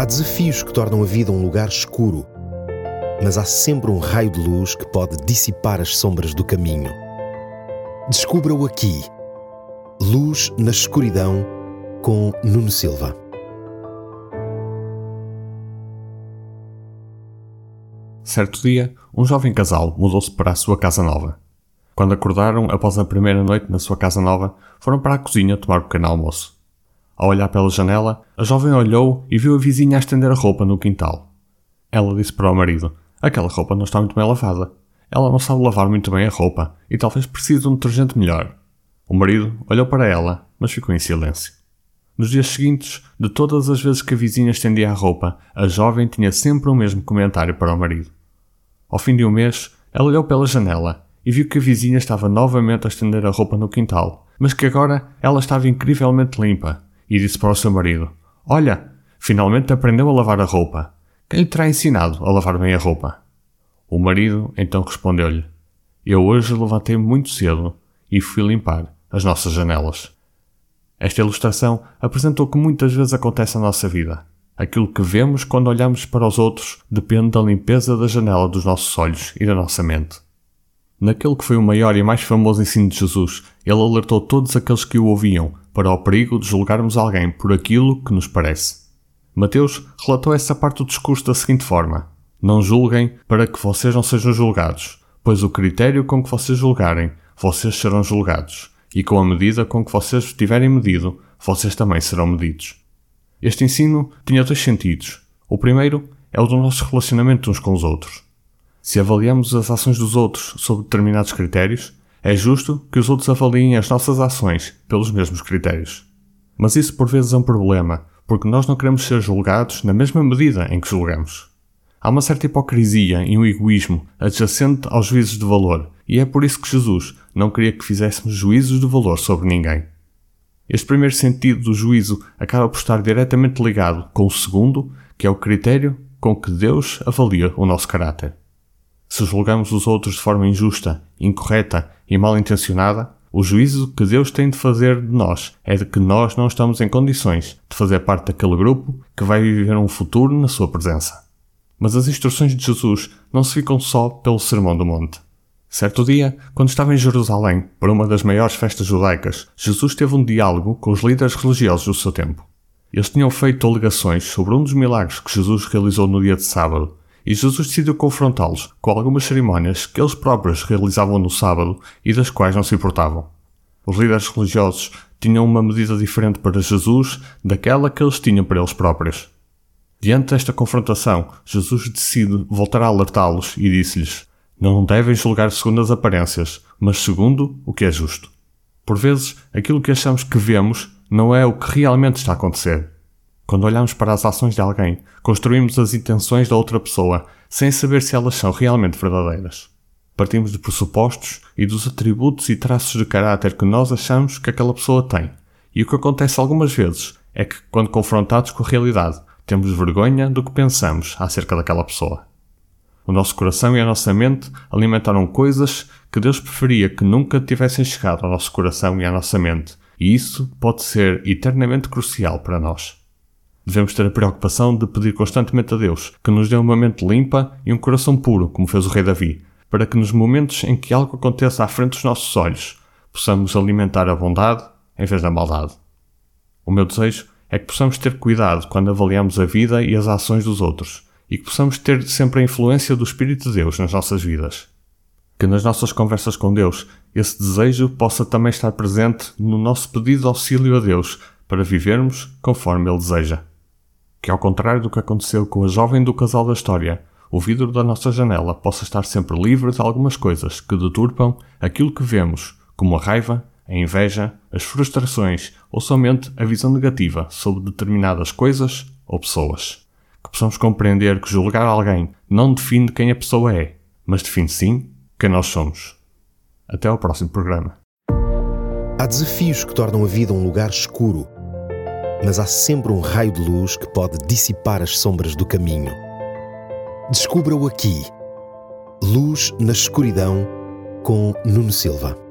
Há desafios que tornam a vida um lugar escuro, mas há sempre um raio de luz que pode dissipar as sombras do caminho. Descubra-o aqui. Luz na Escuridão, com Nuno Silva. Certo dia, um jovem casal mudou-se para a sua casa nova. Quando acordaram após a primeira noite na sua casa nova, foram para a cozinha tomar um pequeno almoço. Ao olhar pela janela, a jovem olhou e viu a vizinha a estender a roupa no quintal. Ela disse para o marido: "Aquela roupa não está muito bem lavada. Ela não sabe lavar muito bem a roupa e talvez precise de um detergente melhor." O marido olhou para ela, mas ficou em silêncio. Nos dias seguintes, de todas as vezes que a vizinha estendia a roupa, a jovem tinha sempre o mesmo comentário para o marido. Ao fim de um mês, ela olhou pela janela e viu que a vizinha estava novamente a estender a roupa no quintal, mas que agora ela estava incrivelmente limpa, e disse para o seu marido: "Olha, finalmente aprendeu a lavar a roupa. Quem lhe terá ensinado a lavar bem a roupa?" O marido então respondeu-lhe: "Eu hoje levantei-me muito cedo e fui limpar as nossas janelas." Esta ilustração apresentou o que muitas vezes acontece na nossa vida. Aquilo que vemos quando olhamos para os outros depende da limpeza da janela dos nossos olhos e da nossa mente. Naquele que foi o maior e mais famoso ensino de Jesus, ele alertou todos aqueles que o ouviam para o perigo de julgarmos alguém por aquilo que nos parece. Mateus relatou essa parte do discurso da seguinte forma: "Não julguem para que vocês não sejam julgados, pois o critério com que vocês julgarem, vocês serão julgados, e com a medida com que vocês tiverem medido, vocês também serão medidos." Este ensino tinha dois sentidos. O primeiro é o do nosso relacionamento uns com os outros. Se avaliamos as ações dos outros sob determinados critérios, é justo que os outros avaliem as nossas ações pelos mesmos critérios. Mas isso por vezes é um problema, porque nós não queremos ser julgados na mesma medida em que julgamos. Há uma certa hipocrisia e um egoísmo adjacente aos juízos de valor, e é por isso que Jesus não queria que fizéssemos juízos de valor sobre ninguém. Este primeiro sentido do juízo acaba por estar diretamente ligado com o segundo, que é o critério com que Deus avalia o nosso caráter. Se julgamos os outros de forma injusta, incorreta e mal intencionada, o juízo que Deus tem de fazer de nós é de que nós não estamos em condições de fazer parte daquele grupo que vai viver um futuro na sua presença. Mas as instruções de Jesus não se ficam só pelo Sermão do Monte. Certo dia, quando estava em Jerusalém, para uma das maiores festas judaicas, Jesus teve um diálogo com os líderes religiosos do seu tempo. Eles tinham feito alegações sobre um dos milagres que Jesus realizou no dia de sábado, e Jesus decidiu confrontá-los com algumas cerimónias que eles próprios realizavam no sábado e das quais não se importavam. Os líderes religiosos tinham uma medida diferente para Jesus daquela que eles tinham para eles próprios. Diante desta confrontação, Jesus decide voltar a alertá-los e disse-lhes: "Não devem julgar segundo as aparências, mas segundo o que é justo." Por vezes, aquilo que achamos que vemos não é o que realmente está a acontecer. Quando olhamos para as ações de alguém, construímos as intenções da outra pessoa sem saber se elas são realmente verdadeiras. Partimos de pressupostos e dos atributos e traços de caráter que nós achamos que aquela pessoa tem. E o que acontece algumas vezes é que, quando confrontados com a realidade, temos vergonha do que pensamos acerca daquela pessoa. O nosso coração e a nossa mente alimentaram coisas que Deus preferia que nunca tivessem chegado ao nosso coração e à nossa mente, e isso pode ser eternamente crucial para nós. Devemos ter a preocupação de pedir constantemente a Deus que nos dê uma mente limpa e um coração puro, como fez o rei Davi, para que nos momentos em que algo aconteça à frente dos nossos olhos, possamos alimentar a bondade em vez da maldade. O meu desejo é que possamos ter cuidado quando avaliamos a vida e as ações dos outros, e que possamos ter sempre a influência do Espírito de Deus nas nossas vidas. Que nas nossas conversas com Deus, esse desejo possa também estar presente no nosso pedido de auxílio a Deus para vivermos conforme Ele deseja. Que, ao contrário do que aconteceu com a jovem do casal da história, o vidro da nossa janela possa estar sempre livre de algumas coisas que deturpam aquilo que vemos, como a raiva, a inveja, as frustrações ou somente a visão negativa sobre determinadas coisas ou pessoas. Que possamos compreender que julgar alguém não define quem a pessoa é, mas define sim quem nós somos. Até ao próximo programa. Há desafios que tornam a vida um lugar escuro, mas há sempre um raio de luz que pode dissipar as sombras do caminho. Descubra-o aqui. Luz na Escuridão, com Nuno Silva.